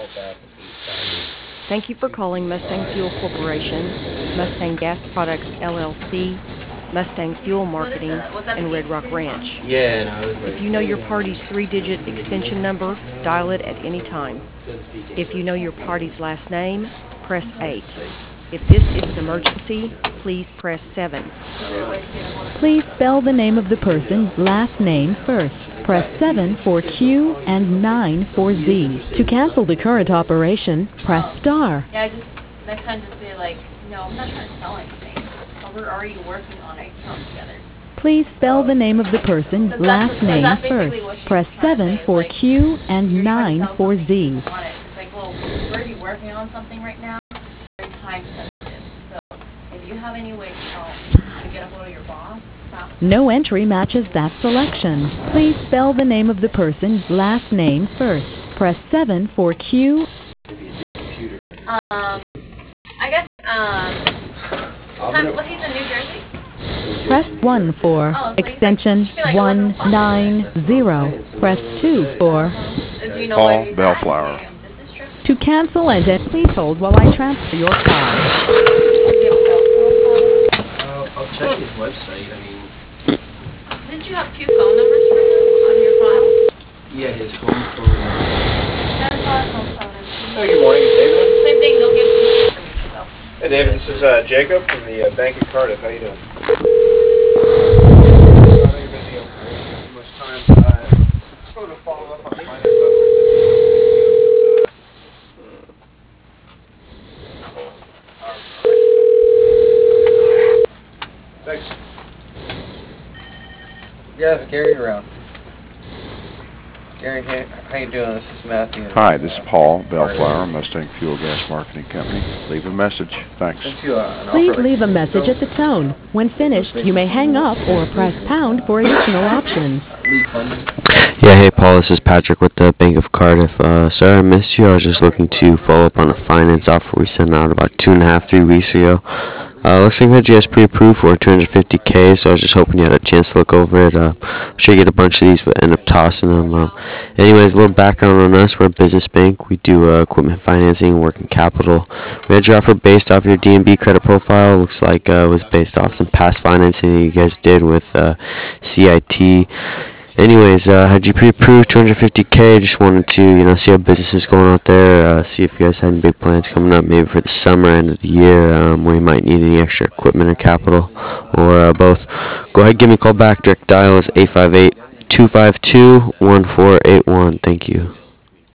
Thank you for calling Mustang Fuel Corporation, Mustang Gas Products LLC, Mustang Fuel Marketing, and Red Rock Ranch. Yeah, no, it was If you know your party's three-digit extension number, dial it at any time. If you know your party's last name, press 8. If this is an emergency, please press 7. Please spell the name of the person's last name first. Press 7 for Q and 9 for Z. To cancel the current operation, press star. Yeah, just next time just say like, no, I'm not trying to sell anything. We're already working on an account together. Please spell the name of the person's last name first. Press 7 for Q and 9 for Z. It's like, well, we're already working on something right now. Very time sensitive. So if you have any way to get a hold of your boss, no entry matches that selection. Please spell the name of the person's last name first. Press 7 for Q. I guess, what he's in New Jersey? Press 1 for extension 190. Press 2 for Paul Bellflower. to cancel and please hold while I transfer your call. I'll check his website. I mean, didn't you have 2 phone numbers for him on your file? yeah, his home phone. That's our home phone. Hey, good morning, David. Same thing, they'll give you information though. Hey, David, this is Jacob from the Bank of Cardiff. How you doing? I know you're busy. I won't take too much time. Just wanted to follow up on finance Thanks. Yes, Gary around. Gary, how you doing? This is Matthew. Hi, this is Paul Bellflower, Mustang Fuel Gas Marketing Company. Leave a message. Thanks. Please leave a message at the tone. When finished, you may hang up or press pound for additional options. Yeah, hey Paul, this is Patrick with the Bank of Cardiff. Sorry I missed you. I was just looking to follow up on a finance offer we sent out about 2.5, 3 weeks ago. Looks like we had you guys pre-approved for $250K, so I was just hoping you had a chance to look over it. I'm sure you get a bunch of these, but end up tossing them. Anyways, a little background on us. We're a business bank. We do equipment financing and working capital. We had your offer based off your D&B credit profile. Looks like it was based off some past financing that you guys did with CIT. Anyways, had you pre-approved $250K? Just wanted to, see how business is going out there. See if you guys had any big plans coming up, maybe for the summer, end of the year, where you might need any extra equipment or capital, or both. Go ahead, give me a call back. Direct dial is 858-252-1481. Thank you.